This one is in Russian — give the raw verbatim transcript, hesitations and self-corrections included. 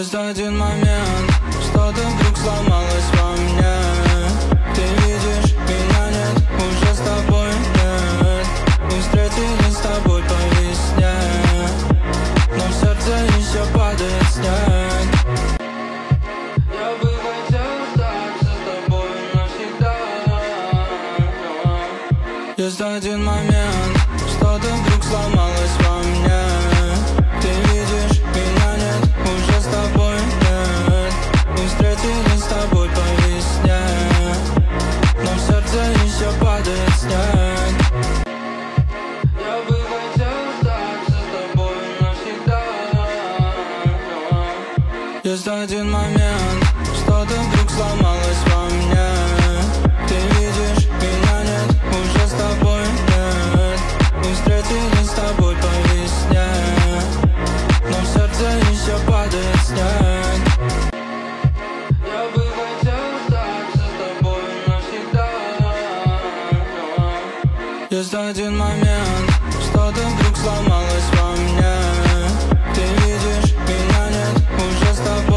Есть один момент, что-то вдруг сломалось во мне. Ты видишь, меня нет, уже с тобой нет. Мы встретились с тобой по весне, но в сердце еще падает снег. Я бы хотел остаться с тобой навсегда. Есть один момент, что-то вдруг сломалось во мне. Ты видишь, меня нет, уже с тобой нет. Мы встретились с тобой по весне, но в сердце еще падает снег. Я бы хотел остаться с тобой навсегда. Есть один момент, что-то вдруг сломалось во мне. Ты видишь, меня нет, уже с тобой нет. Мы встретились с тобой по весне, но в сердце еще падает снег. Я бы хотел остаться с тобой навсегда. Есть один момент, что-то вдруг сломалось во мне. Ты видишь, меня нет, уже с тобой